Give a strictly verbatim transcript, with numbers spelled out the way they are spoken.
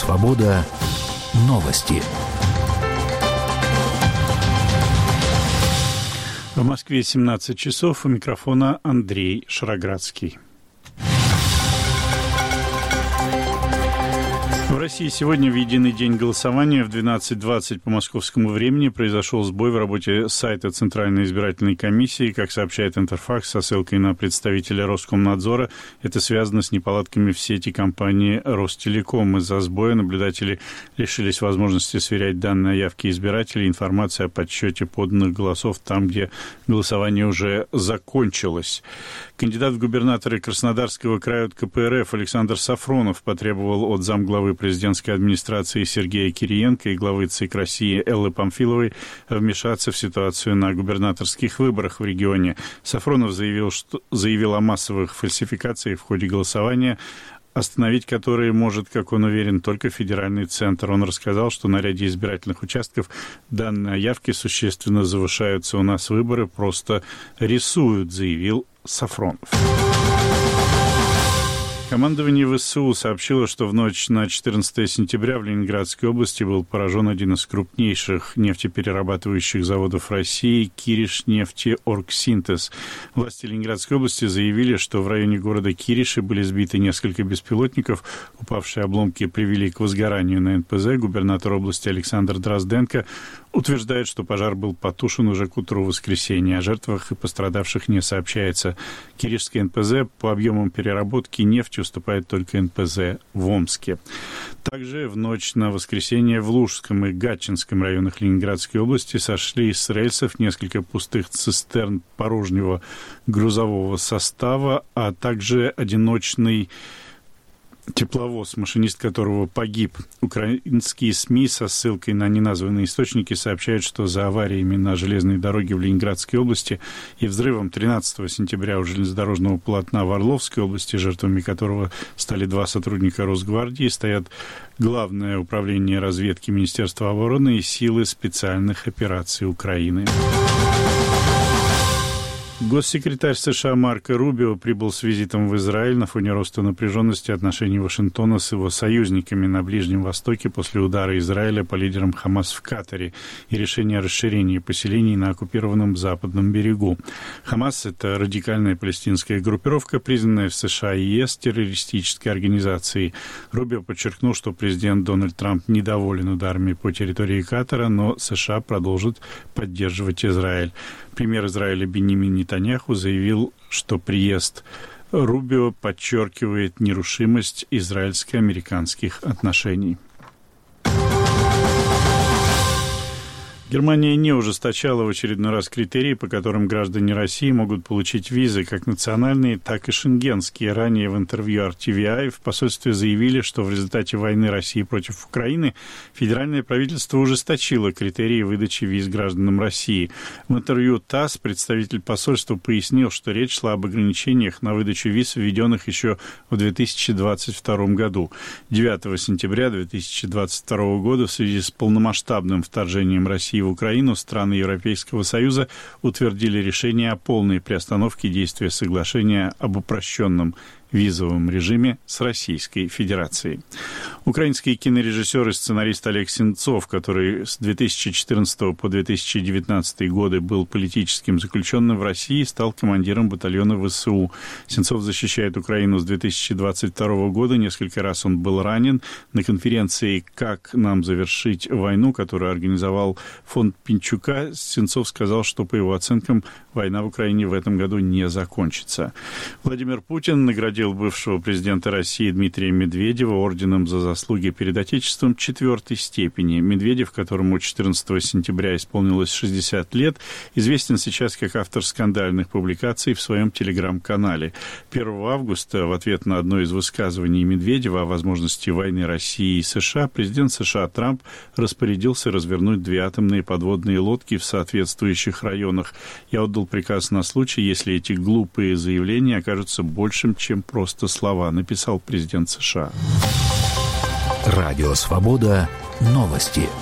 Свобода. Новости. В Москве семнадцать часов. У микрофона Андрей Шароградский. В России сегодня в единый день голосования в двенадцать двадцать по московскому времени произошел сбой в работе сайта Центральной избирательной комиссии. Как сообщает Интерфакс со ссылкой на представителя Роскомнадзора, это связано с неполадками в сети компании Ростелеком. Из-за сбоя наблюдатели лишились возможности сверять данные о явке избирателей, информация о подсчете поданных голосов там, где голосование уже закончилось. Кандидат в губернаторы Краснодарского края от ка пэ эр эф Александр Сафронов потребовал от замглавы президентской администрации Сергея Кириенко и главы ЦИК России Эллы Памфиловой вмешаться в ситуацию на губернаторских выборах в регионе. Сафронов заявил, что, заявил о массовых фальсификациях в ходе голосования, остановить которые может, как он уверен, только федеральный центр. Он рассказал, что на ряде избирательных участков данные о явке существенно завышаются. У нас выборы просто рисуют, заявил Сафронов. Командование вэ эс у сообщило, что в ночь на четырнадцатое сентября в Ленинградской области был поражен один из крупнейших нефтеперерабатывающих заводов России «Киришнефтеоргсинтез». Власти Ленинградской области заявили, что в районе города Кириши были сбиты несколько беспилотников. Упавшие обломки привели к возгоранию на эн пэ зэ. Губернатор области Александр Дрозденко утверждает, что пожар был потушен уже к утру воскресенья. О жертвах и пострадавших не сообщается. Киришский эн пэ зэ по объемам переработки нефти уступает только эн пэ зэ в Омске. Также в ночь на воскресенье в Лужском и Гатчинском районах Ленинградской области сошли с рельсов несколько пустых цистерн порожнего грузового состава, а также одиночный тепловоз, машинист которого погиб. Украинские СМИ со ссылкой на неназванные источники сообщают, что за авариями на железной дороге в Ленинградской области и взрывом тринадцатого сентября у железнодорожного полотна в Орловской области, жертвами которого стали два сотрудника Росгвардии, стоят Главное управление разведки Министерства обороны и силы специальных операций Украины. Госсекретарь США Марко Рубио прибыл с визитом в Израиль на фоне роста напряженности отношений Вашингтона с его союзниками на Ближнем Востоке после удара Израиля по лидерам Хамас в Катаре и решения о расширении поселений на оккупированном Западном берегу. Хамас – это радикальная палестинская группировка, признанная в США и ЕС террористической организацией. Рубио подчеркнул, что президент Дональд Трамп недоволен ударами по территории Катара, но США продолжат поддерживать Израиль. Премьер Израиля Биньямин Нетаньяху заявил, что приезд Рубио подчеркивает нерушимость израильско-американских отношений. Германия не ужесточала в очередной раз критерии, по которым граждане России могут получить визы, как национальные, так и шенгенские. Ранее в интервью ар ти ви ай в посольстве заявили, что в результате войны России против Украины федеральное правительство ужесточило критерии выдачи виз гражданам России. В интервью ТАСС представитель посольства пояснил, что речь шла об ограничениях на выдачу виз, введенных еще в две тысячи двадцать втором году. девятого сентября две тысячи двадцать второго года в связи с полномасштабным вторжением России в Украину страны Европейского Союза утвердили решение о полной приостановке действия соглашения об упрощенном визовом режиме с Российской Федерацией. Украинский кинорежиссер и сценарист Олег Сенцов, который с две тысячи четырнадцатого по две тысячи девятнадцатый годы был политическим заключенным в России, стал командиром батальона вэ эс у. Сенцов защищает Украину с две тысячи двадцать второго года. Несколько раз он был ранен. На конференции «Как нам завершить войну», которую организовал фонд Пинчука, Сенцов сказал, что, по его оценкам, война в Украине в этом году не закончится. Владимир Путин наградил бывшего президента России Дмитрия Медведева орденом за заслуги перед Отечеством четвертой степени. Медведев, которому четырнадцатого сентября исполнилось шестьдесят лет, известен сейчас как автор скандальных публикаций в своем телеграм-канале. первого августа в ответ на одно из высказываний Медведева о возможности войны России и США президент США Трамп распорядился развернуть две атомные подводные лодки в соответствующих районах. Я отдал приказ на случай, если эти глупые заявления окажутся большим, чем просто слова, написал президент США. Радио «Свобода». Новости.